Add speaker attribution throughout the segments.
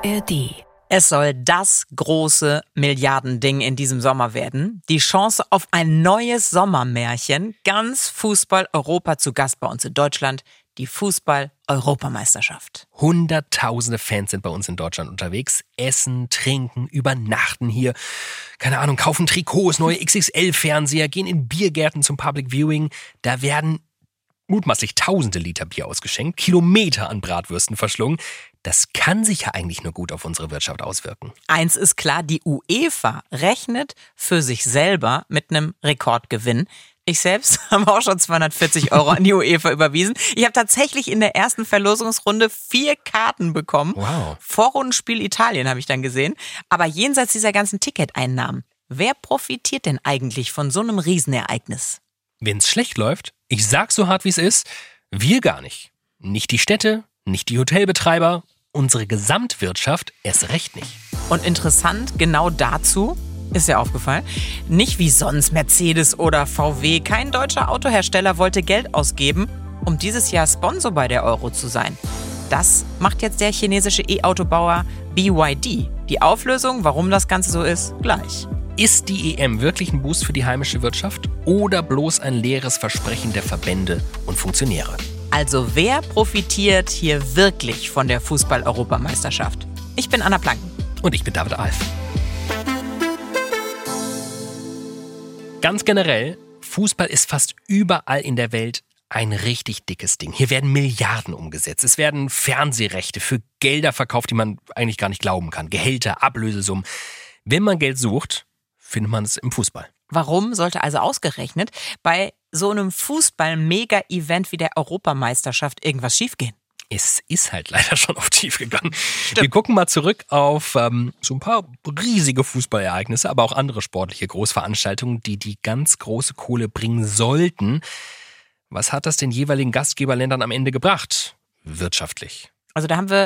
Speaker 1: ARD.
Speaker 2: Es soll das große Milliardending in diesem Sommer werden. Die Chance auf ein neues Sommermärchen. Ganz Fußball-Europa zu Gast bei uns in Deutschland. Die Fußball-Europameisterschaft.
Speaker 3: Hunderttausende Fans sind bei uns in Deutschland unterwegs. Essen, trinken, übernachten hier. Keine Ahnung, kaufen Trikots, neue XXL-Fernseher, gehen in Biergärten zum Public Viewing. Da werden mutmaßlich tausende Liter Bier ausgeschenkt, Kilometer an Bratwürsten verschlungen. Das kann sich ja eigentlich nur gut auf unsere Wirtschaft auswirken.
Speaker 2: Eins ist klar, die UEFA rechnet für sich selber mit einem Rekordgewinn. Ich selbst habe auch schon 240 € an die UEFA überwiesen. Ich habe tatsächlich in der ersten Verlosungsrunde 4 Karten bekommen.
Speaker 3: Wow.
Speaker 2: Vorrundenspiel Italien habe ich dann gesehen. Aber jenseits dieser ganzen Ticketeinnahmen, wer profitiert denn eigentlich von so einem Riesenereignis?
Speaker 3: Wenn's schlecht läuft, ich sag's so hart wie es ist, wir gar nicht. Nicht die Städte, nicht die Hotelbetreiber, unsere Gesamtwirtschaft erst recht nicht.
Speaker 2: Und interessant, genau dazu ist ja aufgefallen, nicht wie sonst Mercedes oder VW, kein deutscher Autohersteller wollte Geld ausgeben, um dieses Jahr Sponsor bei der Euro zu sein. Das macht jetzt der chinesische E-Autobauer BYD. Die Auflösung, warum das Ganze so ist, gleich.
Speaker 3: Ist die EM wirklich ein Boost für die heimische Wirtschaft oder bloß ein leeres Versprechen der Verbände und Funktionäre?
Speaker 2: Also wer profitiert hier wirklich von der Fußball-Europameisterschaft? Ich bin Anna Planken.
Speaker 3: Und ich bin David Alf. Ganz generell, Fußball ist fast überall in der Welt ein richtig dickes Ding. Hier werden Milliarden umgesetzt. Es werden Fernsehrechte für Gelder verkauft, die man eigentlich gar nicht glauben kann. Gehälter, Ablösesummen. Wenn man Geld sucht, findet man es im Fußball.
Speaker 2: Warum sollte also ausgerechnet bei so einem Fußball-Mega-Event wie der Europameisterschaft irgendwas schiefgehen?
Speaker 3: Es ist halt leider schon oft schief gegangen. Wir gucken mal zurück auf so ein paar riesige Fußballereignisse, aber auch andere sportliche Großveranstaltungen, die ganz große Kohle bringen sollten. Was hat das den jeweiligen Gastgeberländern am Ende gebracht? Wirtschaftlich.
Speaker 2: Also da haben wir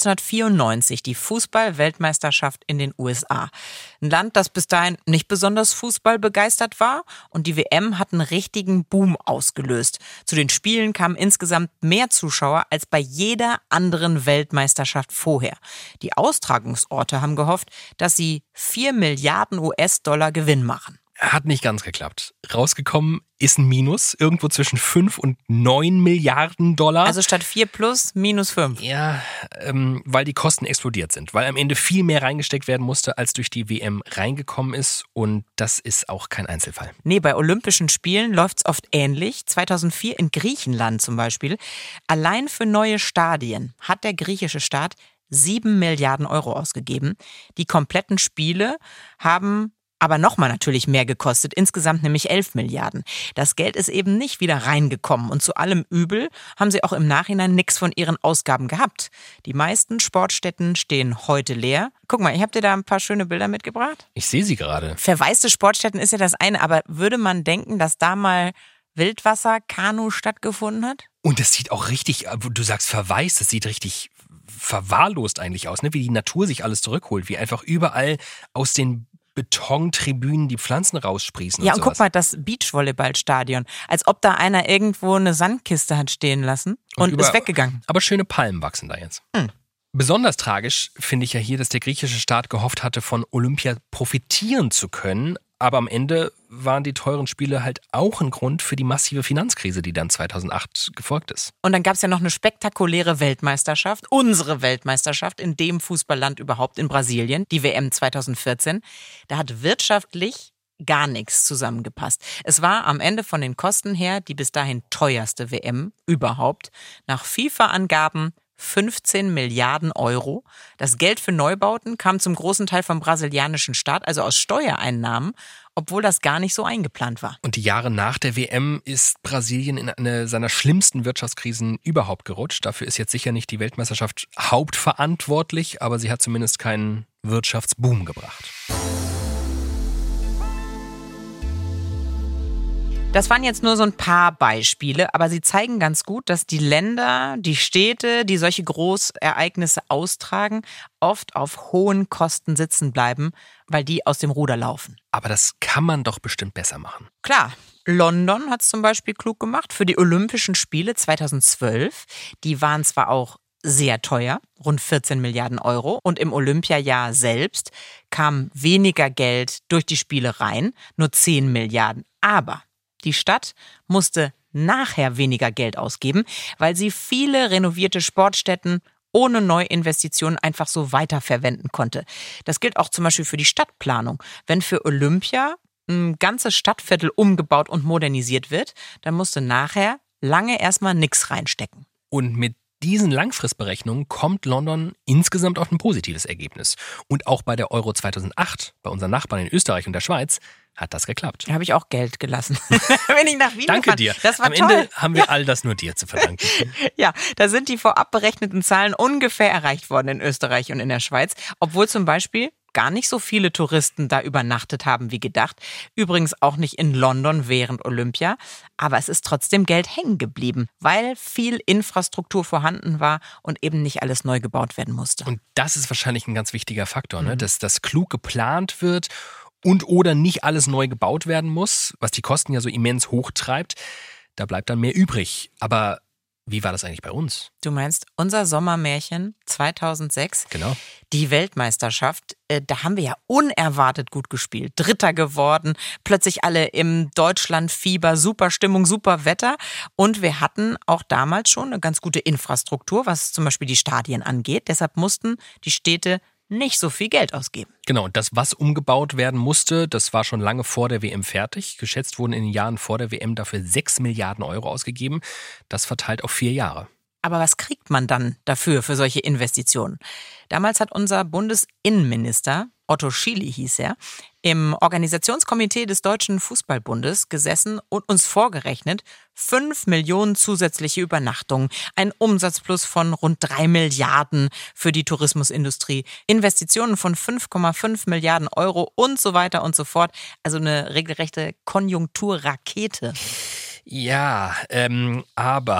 Speaker 2: 1994 die Fußball-Weltmeisterschaft in den USA. Ein Land, das bis dahin nicht besonders Fußball begeistert war, und die WM hat einen richtigen Boom ausgelöst. Zu den Spielen kamen insgesamt mehr Zuschauer als bei jeder anderen Weltmeisterschaft vorher. Die Austragungsorte haben gehofft, dass sie 4 Milliarden US-Dollar Gewinn machen.
Speaker 3: Hat nicht ganz geklappt. Rausgekommen ist ein Minus, irgendwo zwischen 5 und 9 Milliarden Dollar.
Speaker 2: Also statt 4 plus, minus 5.
Speaker 3: Ja, weil die Kosten explodiert sind. Weil am Ende viel mehr reingesteckt werden musste, als durch die WM reingekommen ist. Und das ist auch kein Einzelfall.
Speaker 2: Nee, bei Olympischen Spielen läuft's oft ähnlich. 2004 in Griechenland zum Beispiel. Allein für neue Stadien hat der griechische Staat 7 Milliarden € ausgegeben. Die kompletten Spiele haben aber nochmal natürlich mehr gekostet, insgesamt nämlich 11 Milliarden. Das Geld ist eben nicht wieder reingekommen, und zu allem Übel haben sie auch im Nachhinein nichts von ihren Ausgaben gehabt. Die meisten Sportstätten stehen heute leer. Guck mal, ich habe dir da ein paar schöne Bilder mitgebracht.
Speaker 3: Ich sehe sie gerade.
Speaker 2: Verwaiste Sportstätten ist ja das eine, aber würde man denken, dass da mal Wildwasser-Kanu stattgefunden hat?
Speaker 3: Und das sieht auch richtig, du sagst verwaist, das sieht richtig verwahrlost eigentlich aus, ne? Wie die Natur sich alles zurückholt, wie einfach überall aus den Betontribünen die Pflanzen raussprießen.
Speaker 2: Ja, und guck mal, das Beachvolleyballstadion. Als ob da einer irgendwo eine Sandkiste hat stehen lassen und ist weggegangen.
Speaker 3: Aber schöne Palmen wachsen da jetzt. Besonders tragisch finde ich ja hier, dass der griechische Staat gehofft hatte, von Olympia profitieren zu können. Aber am Ende waren die teuren Spiele halt auch ein Grund für die massive Finanzkrise, die dann 2008 gefolgt ist.
Speaker 2: Und dann gab es ja noch eine spektakuläre Weltmeisterschaft, unsere Weltmeisterschaft in dem Fußballland überhaupt, in Brasilien, die WM 2014. Da hat wirtschaftlich gar nichts zusammengepasst. Es war am Ende von den Kosten her die bis dahin teuerste WM überhaupt. Nach FIFA-Angaben 15 Milliarden €. Das Geld für Neubauten kam zum großen Teil vom brasilianischen Staat, also aus Steuereinnahmen, obwohl das gar nicht so eingeplant war.
Speaker 3: Und die Jahre nach der WM ist Brasilien in eine seiner schlimmsten Wirtschaftskrisen überhaupt gerutscht. Dafür ist jetzt sicher nicht die Weltmeisterschaft hauptverantwortlich, aber sie hat zumindest keinen Wirtschaftsboom gebracht.
Speaker 2: Das waren jetzt nur so ein paar Beispiele, aber sie zeigen ganz gut, dass die Länder, die Städte, die solche Großereignisse austragen, oft auf hohen Kosten sitzen bleiben, weil die aus dem Ruder laufen.
Speaker 3: Aber das kann man doch bestimmt besser machen.
Speaker 2: Klar, London hat es zum Beispiel klug gemacht für die Olympischen Spiele 2012. Die waren zwar auch sehr teuer, rund 14 Milliarden Euro. Und im Olympiajahr selbst kam weniger Geld durch die Spiele rein, nur 10 Milliarden. Aber die Stadt musste nachher weniger Geld ausgeben, weil sie viele renovierte Sportstätten ohne Neuinvestitionen einfach so weiterverwenden konnte. Das gilt auch zum Beispiel für die Stadtplanung. Wenn für Olympia ein ganzes Stadtviertel umgebaut und modernisiert wird, dann musste nachher lange erstmal nichts reinstecken.
Speaker 3: Und mit diesen Langfristberechnungen kommt London insgesamt auf ein positives Ergebnis. Und auch bei der Euro 2008, bei unseren Nachbarn in Österreich und der Schweiz, hat das geklappt.
Speaker 2: Da habe ich auch Geld gelassen. Wenn ich nach Wien
Speaker 3: Danke
Speaker 2: gefahren.
Speaker 3: dir.
Speaker 2: Das war
Speaker 3: Am
Speaker 2: toll.
Speaker 3: Ende haben wir all das nur dir zu verdanken.
Speaker 2: Ja, da sind die vorab berechneten Zahlen ungefähr erreicht worden in Österreich und in der Schweiz, obwohl zum Beispiel gar nicht so viele Touristen da übernachtet haben wie gedacht. Übrigens auch nicht in London während Olympia. Aber es ist trotzdem Geld hängen geblieben, weil viel Infrastruktur vorhanden war und eben nicht alles neu gebaut werden musste.
Speaker 3: Und das ist wahrscheinlich ein ganz wichtiger Faktor, ne? Dass das klug geplant wird und oder nicht alles neu gebaut werden muss, was die Kosten ja so immens hochtreibt. Da bleibt dann mehr übrig. Aber wie war das eigentlich bei uns?
Speaker 2: Du meinst unser Sommermärchen 2006?
Speaker 3: Genau.
Speaker 2: Die Weltmeisterschaft, da haben wir ja unerwartet gut gespielt. Dritter geworden, plötzlich alle im Deutschlandfieber, super Stimmung, super Wetter. Und wir hatten auch damals schon eine ganz gute Infrastruktur, was zum Beispiel die Stadien angeht. Deshalb mussten die Städte nicht so viel Geld ausgeben.
Speaker 3: Genau, und das, was umgebaut werden musste, das war schon lange vor der WM fertig. Geschätzt wurden in den Jahren vor der WM dafür 6 Milliarden Euro ausgegeben. Das verteilt auf 4 Jahre.
Speaker 2: Aber was kriegt man dann dafür, für solche Investitionen? Damals hat unser Bundesinnenminister, Otto Schily hieß er, im Organisationskomitee des Deutschen Fußballbundes gesessen und uns vorgerechnet, 5 Millionen zusätzliche Übernachtungen, ein Umsatzplus von rund 3 Milliarden für die Tourismusindustrie, Investitionen von 5,5 Milliarden Euro und so weiter und so fort. Also eine regelrechte Konjunkturrakete.
Speaker 3: Ja, aber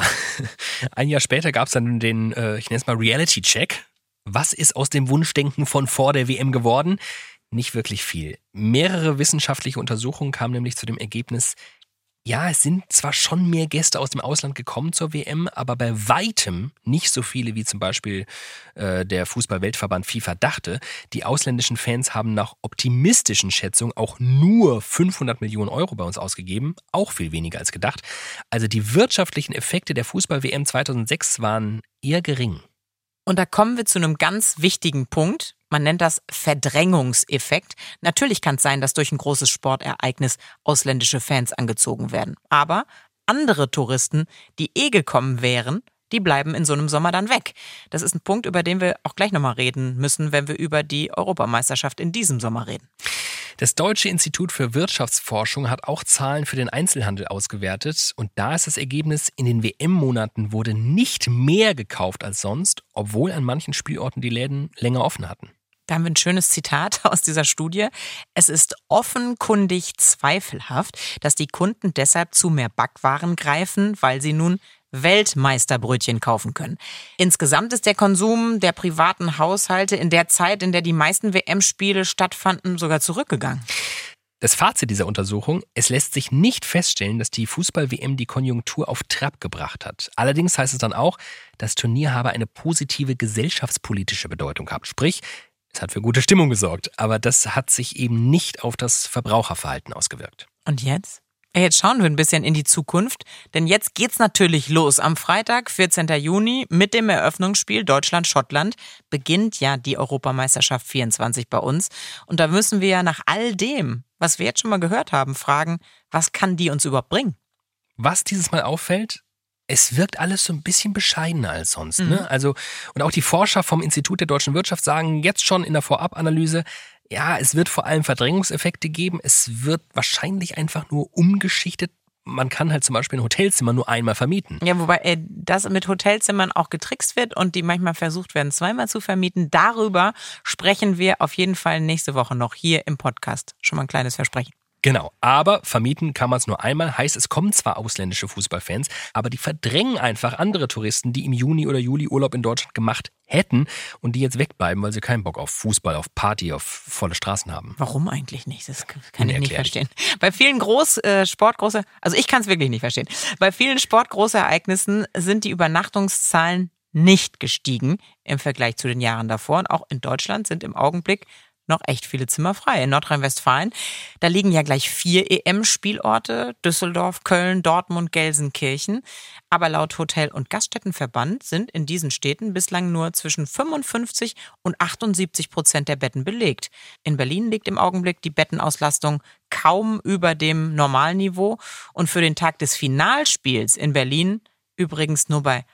Speaker 3: ein Jahr später gab es dann den, ich nenne es mal Reality-Check. Was ist aus dem Wunschdenken von vor der WM geworden? Nicht wirklich viel. Mehrere wissenschaftliche Untersuchungen kamen nämlich zu dem Ergebnis, ja, es sind zwar schon mehr Gäste aus dem Ausland gekommen zur WM, aber bei weitem nicht so viele, wie zum Beispiel der Fußball-Weltverband FIFA dachte. Die ausländischen Fans haben nach optimistischen Schätzungen auch nur 500 Millionen Euro bei uns ausgegeben, auch viel weniger als gedacht. Also die wirtschaftlichen Effekte der Fußball-WM 2006 waren eher gering.
Speaker 2: Und da kommen wir zu einem ganz wichtigen Punkt. Man nennt das Verdrängungseffekt. Natürlich kann es sein, dass durch ein großes Sportereignis ausländische Fans angezogen werden. Aber andere Touristen, die gekommen wären, die bleiben in so einem Sommer dann weg. Das ist ein Punkt, über den wir auch gleich nochmal reden müssen, wenn wir über die Europameisterschaft in diesem Sommer reden.
Speaker 3: Das Deutsche Institut für Wirtschaftsforschung hat auch Zahlen für den Einzelhandel ausgewertet. Und da ist das Ergebnis, in den WM-Monaten wurde nicht mehr gekauft als sonst, obwohl an manchen Spielorten die Läden länger offen hatten.
Speaker 2: Da haben wir ein schönes Zitat aus dieser Studie. Es ist offenkundig zweifelhaft, dass die Kunden deshalb zu mehr Backwaren greifen, weil sie nun Weltmeisterbrötchen kaufen können. Insgesamt ist der Konsum der privaten Haushalte in der Zeit, in der die meisten WM-Spiele stattfanden, sogar zurückgegangen.
Speaker 3: Das Fazit dieser Untersuchung, es lässt sich nicht feststellen, dass die Fußball-WM die Konjunktur auf Trab gebracht hat. Allerdings heißt es dann auch, das Turnier habe eine positive gesellschaftspolitische Bedeutung gehabt. Sprich, es hat für gute Stimmung gesorgt, aber das hat sich eben nicht auf das Verbraucherverhalten ausgewirkt.
Speaker 2: Und jetzt? Jetzt schauen wir ein bisschen in die Zukunft, denn jetzt geht's natürlich los. Am Freitag, 14. Juni, mit dem Eröffnungsspiel Deutschland-Schottland beginnt ja die Europameisterschaft 24 bei uns. Und da müssen wir ja nach all dem, was wir jetzt schon mal gehört haben, fragen, was kann die uns überhaupt bringen?
Speaker 3: Was dieses Mal auffällt, es wirkt alles so ein bisschen bescheidener als sonst. Ne? Also, und auch die Forscher vom Institut der deutschen Wirtschaft sagen jetzt schon in der Vorabanalyse, ja, es wird vor allem Verdrängungseffekte geben. Es wird wahrscheinlich einfach nur umgeschichtet. Man kann halt zum Beispiel ein Hotelzimmer nur einmal vermieten.
Speaker 2: Ja, wobei das mit Hotelzimmern auch getrickst wird und die manchmal versucht werden, zweimal zu vermieten. Darüber sprechen wir auf jeden Fall nächste Woche noch hier im Podcast. Schon mal ein kleines Versprechen.
Speaker 3: Genau, aber vermieten kann man es nur einmal. Heißt, es kommen zwar ausländische Fußballfans, aber die verdrängen einfach andere Touristen, die im Juni oder Juli Urlaub in Deutschland gemacht hätten und die jetzt wegbleiben, weil sie keinen Bock auf Fußball, auf Party, auf volle Straßen haben.
Speaker 2: Warum eigentlich nicht? Das kann ich nicht verstehen. Bei vielen also ich kann es wirklich nicht verstehen. Bei vielen Sportgroßereignissen sind die Übernachtungszahlen nicht gestiegen im Vergleich zu den Jahren davor. Und auch in Deutschland sind im Augenblick noch echt viele Zimmer frei. In Nordrhein-Westfalen, da liegen ja gleich 4 EM-Spielorte, Düsseldorf, Köln, Dortmund, Gelsenkirchen. Aber laut Hotel- und Gaststättenverband sind in diesen Städten bislang nur zwischen 55% und 78% der Betten belegt. In Berlin liegt im Augenblick die Bettenauslastung kaum über dem Normalniveau und für den Tag des Finalspiels in Berlin übrigens nur bei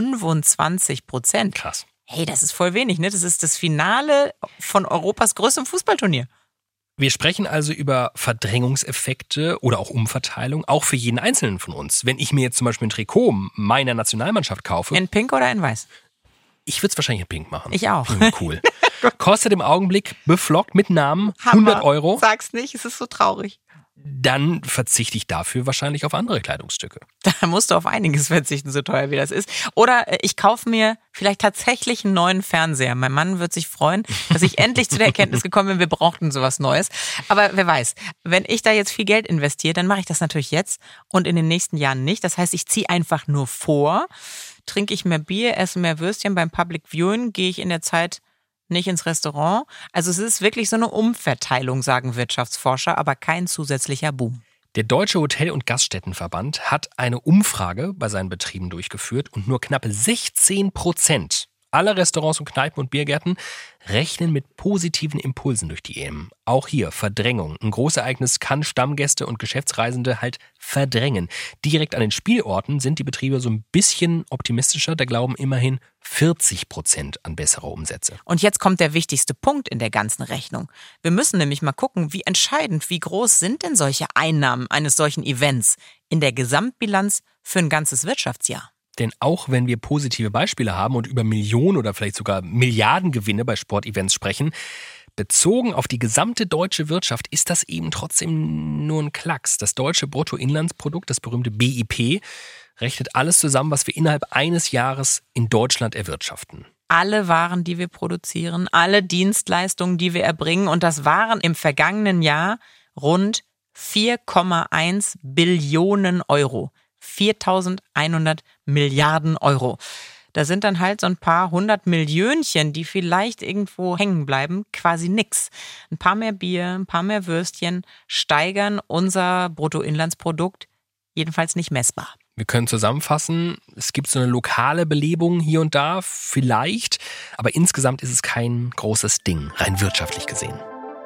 Speaker 2: 25%.
Speaker 3: Krass.
Speaker 2: Hey, das ist voll wenig, ne? Das ist das Finale von Europas größtem Fußballturnier.
Speaker 3: Wir sprechen also über Verdrängungseffekte oder auch Umverteilung, auch für jeden Einzelnen von uns. Wenn ich mir jetzt zum Beispiel ein Trikot meiner Nationalmannschaft kaufe.
Speaker 2: In Pink oder in Weiß?
Speaker 3: Ich würde es wahrscheinlich in Pink machen.
Speaker 2: Ich auch.
Speaker 3: Cool. Kostet im Augenblick beflockt mit Namen
Speaker 2: Hammer.
Speaker 3: 100 Euro.
Speaker 2: Sag's nicht, es ist so traurig.
Speaker 3: Dann verzichte ich dafür wahrscheinlich auf andere Kleidungsstücke.
Speaker 2: Da musst du auf einiges verzichten, so teuer wie das ist. Oder ich kaufe mir vielleicht tatsächlich einen neuen Fernseher. Mein Mann wird sich freuen, dass ich endlich zu der Erkenntnis gekommen bin, wir brauchten sowas Neues. Aber wer weiß, wenn ich da jetzt viel Geld investiere, dann mache ich das natürlich jetzt und in den nächsten Jahren nicht. Das heißt, ich ziehe einfach nur vor, trinke ich mehr Bier, esse mehr Würstchen. Beim Public Viewing gehe ich in der Zeit nicht ins Restaurant. Also es ist wirklich so eine Umverteilung, sagen Wirtschaftsforscher, aber kein zusätzlicher Boom.
Speaker 3: Der Deutsche Hotel- und Gaststättenverband hat eine Umfrage bei seinen Betrieben durchgeführt und nur knapp 16% aller Restaurants und Kneipen und Biergärten rechnen mit positiven Impulsen durch die EM. Auch hier Verdrängung. Ein Großereignis kann Stammgäste und Geschäftsreisende halt verdrängen. Direkt an den Spielorten sind die Betriebe so ein bisschen optimistischer. Da glauben immerhin 40% an bessere Umsätze.
Speaker 2: Und jetzt kommt der wichtigste Punkt in der ganzen Rechnung. Wir müssen nämlich mal gucken, wie entscheidend, wie groß sind denn solche Einnahmen eines solchen Events in der Gesamtbilanz für ein ganzes Wirtschaftsjahr.
Speaker 3: Denn auch wenn wir positive Beispiele haben und über Millionen oder vielleicht sogar Milliardengewinne bei Sportevents sprechen, bezogen auf die gesamte deutsche Wirtschaft ist das eben trotzdem nur ein Klacks. Das deutsche Bruttoinlandsprodukt, das berühmte BIP, rechnet alles zusammen, was wir innerhalb eines Jahres in Deutschland erwirtschaften.
Speaker 2: Alle Waren, die wir produzieren, alle Dienstleistungen, die wir erbringen, und das waren im vergangenen Jahr rund 4,1 Billionen Euro. 4.100 Milliarden Euro. Da sind dann halt so ein paar 100 Millionchen, die vielleicht irgendwo hängen bleiben, quasi nix. Ein paar mehr Bier, ein paar mehr Würstchen steigern unser Bruttoinlandsprodukt jedenfalls nicht messbar.
Speaker 3: Wir können zusammenfassen, es gibt so eine lokale Belebung hier und da, vielleicht, aber insgesamt ist es kein großes Ding, rein wirtschaftlich gesehen.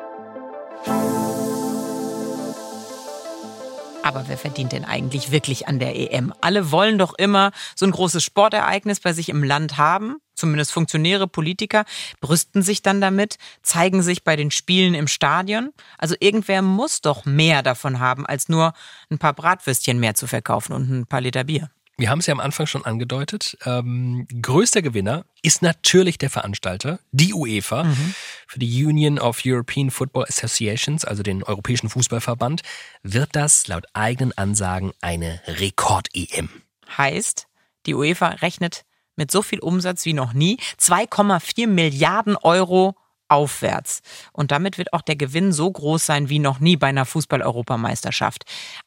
Speaker 2: Aber wer verdient denn eigentlich wirklich an der EM? Alle wollen doch immer so ein großes Sportereignis bei sich im Land haben. Zumindest Funktionäre, Politiker brüsten sich dann damit, zeigen sich bei den Spielen im Stadion. Also irgendwer muss doch mehr davon haben, als nur ein paar Bratwürstchen mehr zu verkaufen und ein paar Liter Bier.
Speaker 3: Wir haben es ja am Anfang schon angedeutet. Größter Gewinner ist natürlich der Veranstalter, die UEFA, für die Union of European Football Associations, also den Europäischen Fußballverband, wird das laut eigenen Ansagen eine Rekord-EM.
Speaker 2: Heißt, die UEFA rechnet mit so viel Umsatz wie noch nie, 2,4 Milliarden Euro aufwärts. Und damit wird auch der Gewinn so groß sein wie noch nie bei einer Fußball-Europameisterschaft.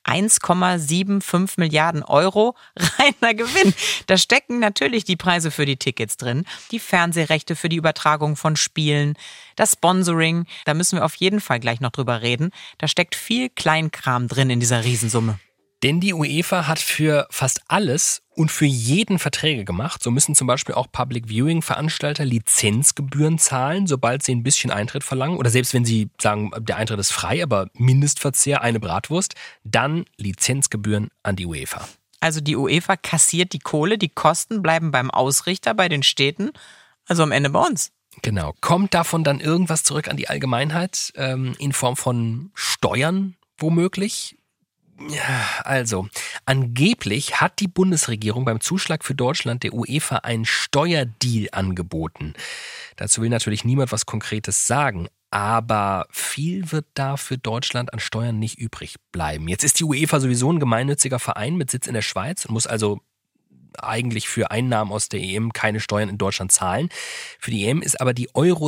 Speaker 2: 1,75 Milliarden Euro reiner Gewinn. Da stecken natürlich die Preise für die Tickets drin, die Fernsehrechte für die Übertragung von Spielen, das Sponsoring. Da müssen wir auf jeden Fall gleich noch drüber reden. Da steckt viel Kleinkram drin in dieser Riesensumme.
Speaker 3: Denn die UEFA hat für fast alles und für jeden Verträge gemacht. So müssen zum Beispiel auch Public-Viewing-Veranstalter Lizenzgebühren zahlen, sobald sie ein bisschen Eintritt verlangen. Oder selbst wenn sie sagen, der Eintritt ist frei, aber Mindestverzehr eine Bratwurst, dann Lizenzgebühren an die UEFA.
Speaker 2: Also die UEFA kassiert die Kohle, die Kosten bleiben beim Ausrichter, bei den Städten, also am Ende bei uns.
Speaker 3: Genau. Kommt davon dann irgendwas zurück an die Allgemeinheit in Form von Steuern womöglich? Ja, also, angeblich hat die Bundesregierung beim Zuschlag für Deutschland der UEFA einen Steuerdeal angeboten. Dazu will natürlich niemand was Konkretes sagen, aber viel wird da für Deutschland an Steuern nicht übrig bleiben. Jetzt ist die UEFA sowieso ein gemeinnütziger Verein mit Sitz in der Schweiz und muss also eigentlich für Einnahmen aus der EM keine Steuern in Deutschland zahlen. Für die EM ist aber die Euro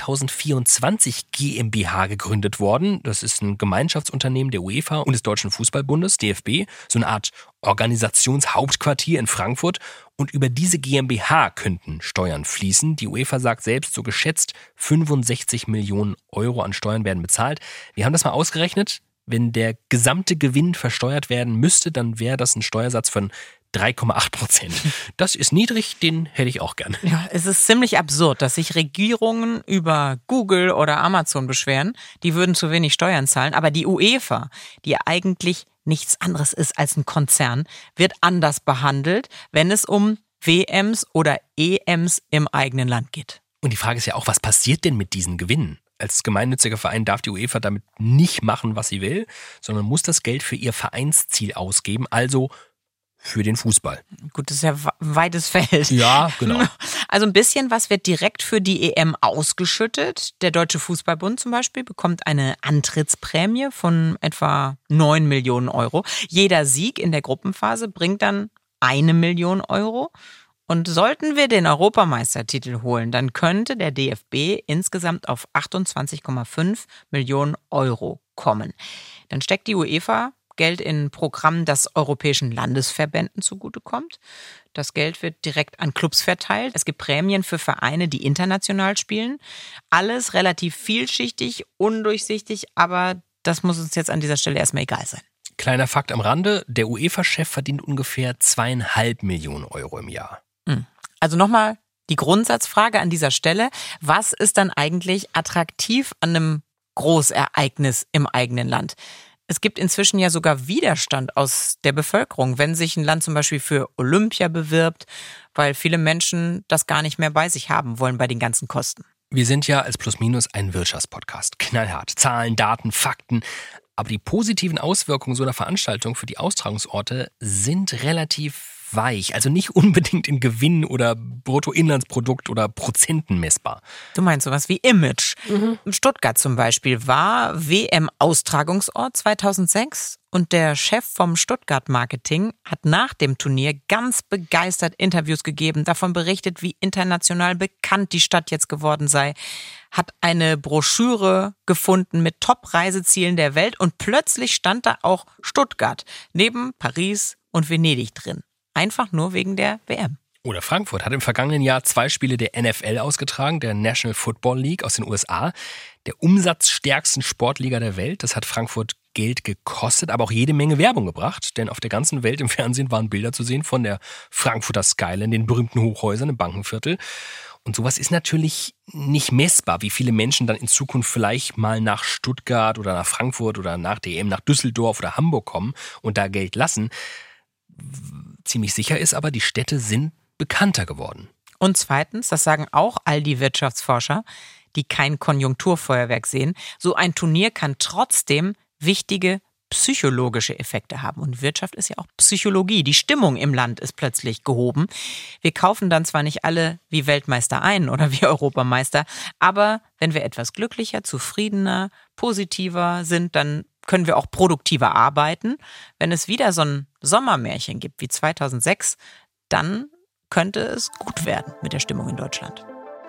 Speaker 3: 2024 GmbH gegründet worden. Das ist ein Gemeinschaftsunternehmen der UEFA und des Deutschen Fußballbundes, DFB, so eine Art Organisationshauptquartier in Frankfurt. und über diese GmbH könnten Steuern fließen. Die UEFA sagt selbst, so geschätzt 65 Millionen Euro an Steuern werden bezahlt. Wir haben das mal ausgerechnet. Wenn der gesamte Gewinn versteuert werden müsste, dann wäre das ein Steuersatz von 3,8%. Das ist niedrig, den hätte ich auch gerne.
Speaker 2: Ja, es ist ziemlich absurd, dass sich Regierungen über Google oder Amazon beschweren. Die würden zu wenig Steuern zahlen. Aber die UEFA, die eigentlich nichts anderes ist als ein Konzern, wird anders behandelt, wenn es um WMs oder EMs im eigenen Land geht.
Speaker 3: Und die Frage ist ja auch, was passiert denn mit diesen Gewinnen? Als gemeinnütziger Verein darf die UEFA damit nicht machen, was sie will, sondern muss das Geld für ihr Vereinsziel ausgeben, also für den Fußball.
Speaker 2: Gut, das ist ja ein weites Feld.
Speaker 3: Ja, genau.
Speaker 2: Also ein bisschen was wird direkt für die EM ausgeschüttet. Der Deutsche Fußballbund zum Beispiel bekommt eine Antrittsprämie von etwa 9 Millionen Euro. Jeder Sieg in der Gruppenphase bringt dann 1 Million Euro. Und sollten wir den Europameistertitel holen, dann könnte der DFB insgesamt auf 28,5 Millionen Euro kommen. Dann steckt die UEFA Geld in Programmen, das europäischen Landesverbänden zugutekommt. Das Geld wird direkt an Clubs verteilt. Es gibt Prämien für Vereine, die international spielen. Alles relativ vielschichtig, undurchsichtig, aber das muss uns jetzt an dieser Stelle erstmal egal sein.
Speaker 3: Kleiner Fakt am Rande, der UEFA-Chef verdient ungefähr 2,5 Millionen Euro im Jahr.
Speaker 2: Also nochmal die Grundsatzfrage an dieser Stelle. Was ist dann eigentlich attraktiv an einem Großereignis im eigenen Land? Es gibt inzwischen ja sogar Widerstand aus der Bevölkerung, wenn sich ein Land zum Beispiel für Olympia bewirbt, weil viele Menschen das gar nicht mehr bei sich haben wollen bei den ganzen Kosten.
Speaker 3: Wir sind ja als Plus Minus ein Wirtschaftspodcast. Knallhart. Zahlen, Daten, Fakten. Aber die positiven Auswirkungen so einer Veranstaltung für die Austragungsorte sind relativ weich. Also nicht unbedingt in Gewinn oder Bruttoinlandsprodukt oder Prozenten messbar.
Speaker 2: Du meinst sowas wie Image. Stuttgart zum Beispiel war WM-Austragungsort 2006 und der Chef vom Stuttgart-Marketing hat nach dem Turnier ganz begeistert Interviews gegeben, davon berichtet, wie international bekannt die Stadt jetzt geworden sei, hat eine Broschüre gefunden mit Top-Reisezielen der Welt und plötzlich stand da auch Stuttgart neben Paris und Venedig drin. Einfach nur wegen der WM.
Speaker 3: Oder Frankfurt hat im vergangenen Jahr 2 Spiele der NFL ausgetragen, der National Football League aus den USA, der umsatzstärksten Sportliga der Welt. Das hat Frankfurt Geld gekostet, aber auch jede Menge Werbung gebracht, denn auf der ganzen Welt im Fernsehen waren Bilder zu sehen von der Frankfurter Skyline, den berühmten Hochhäusern im Bankenviertel. Und sowas ist natürlich nicht messbar, wie viele Menschen dann in Zukunft vielleicht mal nach Stuttgart oder nach Frankfurt oder nach der EM nach Düsseldorf oder Hamburg kommen und da Geld lassen. Ziemlich sicher ist aber, die Städte sind bekannter geworden.
Speaker 2: Und zweitens, das sagen auch all die Wirtschaftsforscher, die kein Konjunkturfeuerwerk sehen, so ein Turnier kann trotzdem wichtige psychologische Effekte haben. Und Wirtschaft ist ja auch Psychologie. Die Stimmung im Land ist plötzlich gehoben. Wir kaufen dann zwar nicht alle wie Weltmeister ein oder wie Europameister, aber wenn wir etwas glücklicher, zufriedener, positiver sind, dann können wir auch produktiver arbeiten. Wenn es wieder so ein Sommermärchen gibt wie 2006, dann könnte es gut werden mit der Stimmung in Deutschland.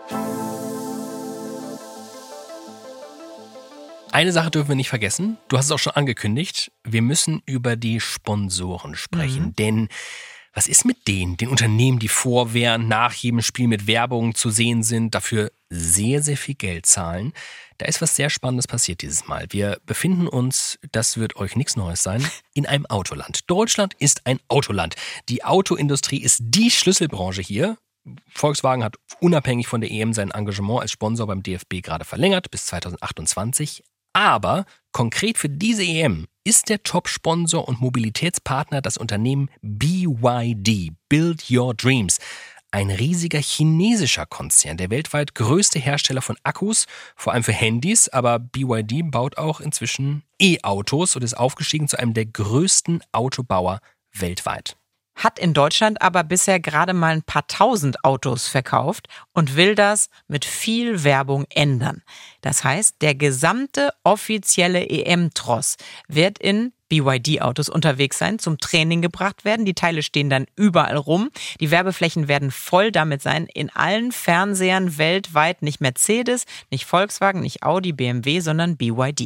Speaker 3: Eine Sache dürfen wir nicht vergessen, du hast es auch schon angekündigt, wir müssen über die Sponsoren sprechen, denn was ist mit denen, den Unternehmen, die vor, während, nach jedem Spiel mit Werbung zu sehen sind, dafür sehr, sehr viel Geld zahlen? Da ist was sehr Spannendes passiert dieses Mal. Wir befinden uns, das wird euch nichts Neues sein, in einem Autoland. Deutschland ist ein Autoland. Die Autoindustrie ist die Schlüsselbranche hier. Volkswagen hat unabhängig von der EM sein Engagement als Sponsor beim DFB gerade verlängert bis 2028. Aber konkret für diese EM ist der Top-Sponsor und Mobilitätspartner das Unternehmen BYD, Build Your Dreams. Ein riesiger chinesischer Konzern, der weltweit größte Hersteller von Akkus, vor allem für Handys, aber BYD baut auch inzwischen E-Autos und ist aufgestiegen zu einem der größten Autobauer weltweit.
Speaker 2: Hat in Deutschland aber bisher gerade mal ein paar tausend Autos verkauft und will das mit viel Werbung ändern. Das heißt, der gesamte offizielle EM-Tross wird in BYD-Autos unterwegs sein, zum Training gebracht werden. Die Teile stehen dann überall rum. Die Werbeflächen werden voll damit sein. In allen Fernsehern weltweit nicht Mercedes, nicht Volkswagen, nicht Audi, BMW, sondern BYD.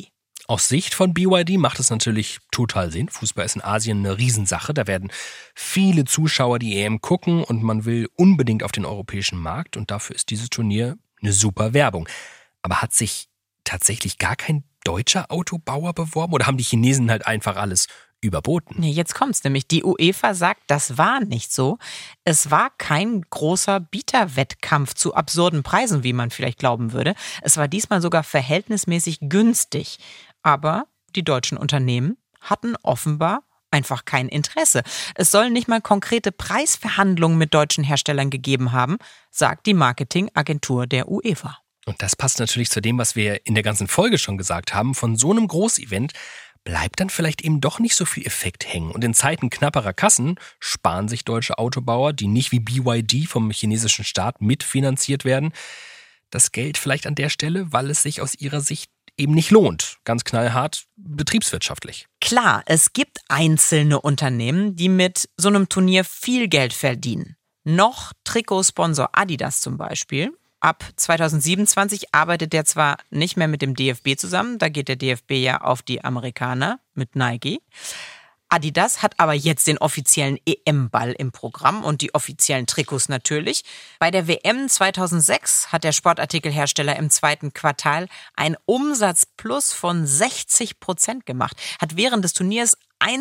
Speaker 3: Aus Sicht von BYD macht es natürlich total Sinn. Fußball ist in Asien eine Riesensache. Da werden viele Zuschauer die EM gucken und man will unbedingt auf den europäischen Markt. Und dafür ist dieses Turnier eine super Werbung. Aber hat sich tatsächlich gar kein deutscher Autobauer beworben oder haben die Chinesen halt einfach alles überboten?
Speaker 2: Nee, jetzt kommt's nämlich. Die UEFA sagt, das war nicht so. Es war kein großer Bieterwettkampf zu absurden Preisen, wie man vielleicht glauben würde. Es war diesmal sogar verhältnismäßig günstig. Aber die deutschen Unternehmen hatten offenbar einfach kein Interesse. Es sollen nicht mal konkrete Preisverhandlungen mit deutschen Herstellern gegeben haben, sagt die Marketingagentur der UEFA.
Speaker 3: Und das passt natürlich zu dem, was wir in der ganzen Folge schon gesagt haben. Von so einem Großevent bleibt dann vielleicht eben doch nicht so viel Effekt hängen. Und in Zeiten knapperer Kassen sparen sich deutsche Autobauer, die nicht wie BYD vom chinesischen Staat mitfinanziert werden, das Geld vielleicht an der Stelle, weil es sich aus ihrer Sicht eben nicht lohnt. Ganz knallhart betriebswirtschaftlich.
Speaker 2: Klar, es gibt einzelne Unternehmen, die mit so einem Turnier viel Geld verdienen. Noch Trikotsponsor Adidas zum Beispiel. Ab 2027 arbeitet der zwar nicht mehr mit dem DFB zusammen, da geht der DFB ja auf die Amerikaner mit Nike. Adidas hat aber jetzt den offiziellen EM-Ball im Programm und die offiziellen Trikots natürlich. Bei der WM 2006 hat der Sportartikelhersteller im zweiten Quartal einen Umsatzplus von 60% gemacht, hat während des Turniers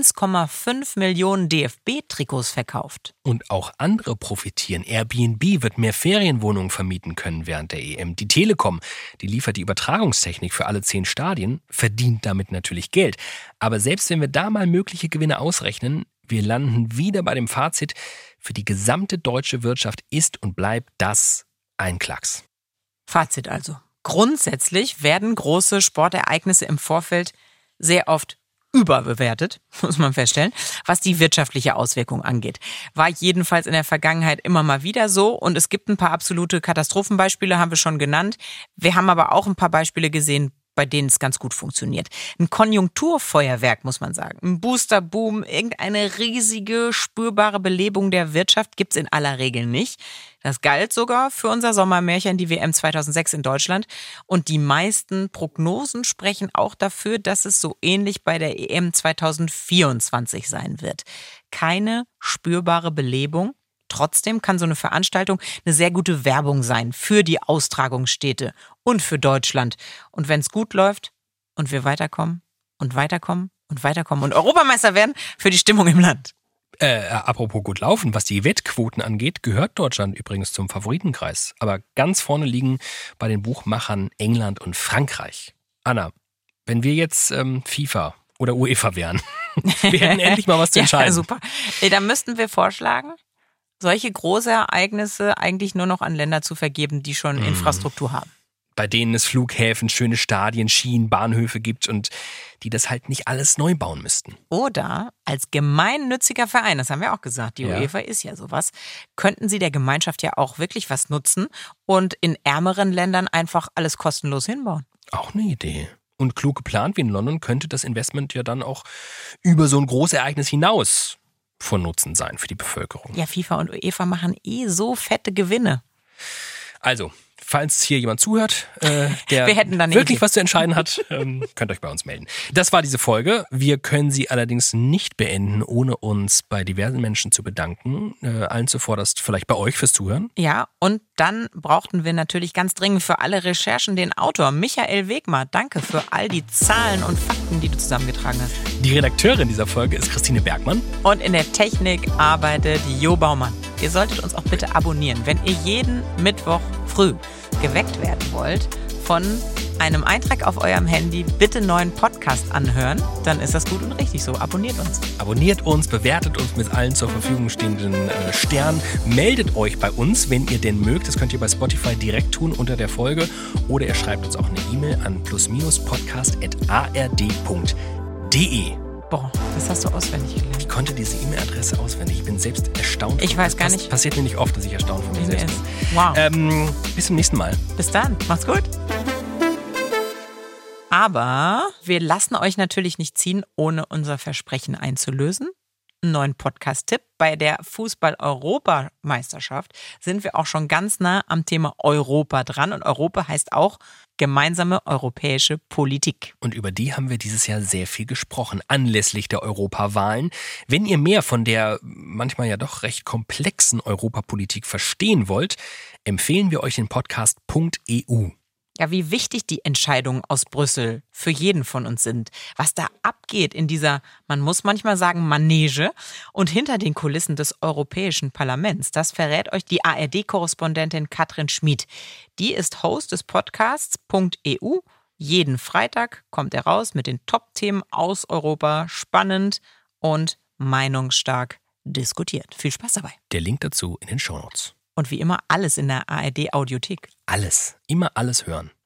Speaker 2: 1,5 Millionen DFB-Trikots verkauft.
Speaker 3: Und auch andere profitieren. Airbnb wird mehr Ferienwohnungen vermieten können während der EM. Die Telekom, die liefert die Übertragungstechnik für alle 10 Stadien, verdient damit natürlich Geld. Aber selbst wenn wir da mal mögliche Gewinne ausrechnen, wir landen wieder bei dem Fazit, für die gesamte deutsche Wirtschaft ist und bleibt das ein Klacks.
Speaker 2: Fazit also. Grundsätzlich werden große Sportereignisse im Vorfeld sehr oft überbewertet, muss man feststellen, was die wirtschaftliche Auswirkung angeht. War jedenfalls in der Vergangenheit immer mal wieder so und es gibt ein paar absolute Katastrophenbeispiele, haben wir schon genannt. Wir haben aber auch ein paar Beispiele gesehen, bei denen es ganz gut funktioniert. Ein Konjunkturfeuerwerk, muss man sagen. Ein Boosterboom, irgendeine riesige, spürbare Belebung der Wirtschaft gibt's in aller Regel nicht. Das galt sogar für unser Sommermärchen, die WM 2006 in Deutschland. Und die meisten Prognosen sprechen auch dafür, dass es so ähnlich bei der EM 2024 sein wird. Keine spürbare Belebung. Trotzdem kann so eine Veranstaltung eine sehr gute Werbung sein für die Austragungsstädte und für Deutschland. Und wenn es gut läuft und wir weiterkommen und weiterkommen und weiterkommen und Europameister werden, für die Stimmung im Land.
Speaker 3: Apropos gut laufen, was die Wettquoten angeht, gehört Deutschland übrigens zum Favoritenkreis. Aber ganz vorne liegen bei den Buchmachern England und Frankreich. Anna, wenn wir jetzt FIFA oder UEFA wären, wir hätten endlich mal was zu entscheiden.
Speaker 2: Ja, super. Da müssten wir vorschlagen, solche große Ereignisse eigentlich nur noch an Länder zu vergeben, die schon Infrastruktur haben.
Speaker 3: Bei denen es Flughäfen, schöne Stadien, Schienen, Bahnhöfe gibt und die das halt nicht alles neu bauen müssten.
Speaker 2: Oder als gemeinnütziger Verein, das haben wir auch gesagt, die UEFA ist ja sowas, könnten sie der Gemeinschaft ja auch wirklich was nutzen und in ärmeren Ländern einfach alles kostenlos hinbauen.
Speaker 3: Auch eine Idee. Und klug geplant wie in London könnte das Investment ja dann auch über so ein Großereignis hinaus von Nutzen sein für die Bevölkerung.
Speaker 2: Ja, FIFA und UEFA machen so fette Gewinne.
Speaker 3: Also, falls hier jemand zuhört, der
Speaker 2: wir hätten dann
Speaker 3: wirklich Idee. Was zu entscheiden hat, könnt euch bei uns melden. Das war diese Folge. Wir können sie allerdings nicht beenden, ohne uns bei diversen Menschen zu bedanken. Allen zuvorderst vielleicht bei euch fürs Zuhören.
Speaker 2: Ja, und dann brauchten wir natürlich ganz dringend für alle Recherchen den Autor Michael Wegmar. Danke für all die Zahlen und Fakten, die du zusammengetragen hast.
Speaker 3: Die Redakteurin dieser Folge ist Christine Bergmann.
Speaker 2: Und in der Technik arbeitet Jo Baumann. Ihr solltet uns auch bitte abonnieren, wenn ihr jeden Mittwoch früh geweckt werden wollt von einem Eintrag auf eurem Handy, bitte neuen Podcast anhören, dann ist das gut und richtig so. Abonniert uns.
Speaker 3: Abonniert uns, bewertet uns mit allen zur Verfügung stehenden Sternen. Meldet euch bei uns, wenn ihr denn mögt. Das könnt ihr bei Spotify direkt tun unter der Folge. Oder ihr schreibt uns auch eine E-Mail an plus-podcast@ard.de.
Speaker 2: Boah, das hast du auswendig gelernt.
Speaker 3: Ich konnte diese E-Mail-Adresse auswendig. Ich bin selbst erstaunt.
Speaker 2: Ich weiß gar nicht.
Speaker 3: Passiert mir nicht oft, dass ich erstaunt von mir selbst bin.
Speaker 2: Wow.
Speaker 3: Bis zum nächsten Mal.
Speaker 2: Bis dann. Macht's gut. Aber wir lassen euch natürlich nicht ziehen, ohne unser Versprechen einzulösen. einen neuen Podcast-Tipp. Bei der Fußball-Europameisterschaft sind wir auch schon ganz nah am Thema Europa dran. Und Europa heißt auch gemeinsame europäische Politik.
Speaker 3: Und über die haben wir dieses Jahr sehr viel gesprochen, anlässlich der Europawahlen. Wenn ihr mehr von der manchmal ja doch recht komplexen Europapolitik verstehen wollt, empfehlen wir euch den Podcast .eu.
Speaker 2: Ja, wie wichtig die Entscheidungen aus Brüssel für jeden von uns sind. Was da abgeht in dieser, man muss manchmal sagen, Manege und hinter den Kulissen des Europäischen Parlaments, das verrät euch die ARD-Korrespondentin Katrin Schmid. Die ist Host des Podcasts .eu. Jeden Freitag kommt er raus mit den Top-Themen aus Europa, spannend und meinungsstark diskutiert. Viel Spaß dabei.
Speaker 3: Der Link dazu in den Shownotes.
Speaker 2: Und wie immer alles in der ARD-Audiothek.
Speaker 3: Alles, immer alles hören.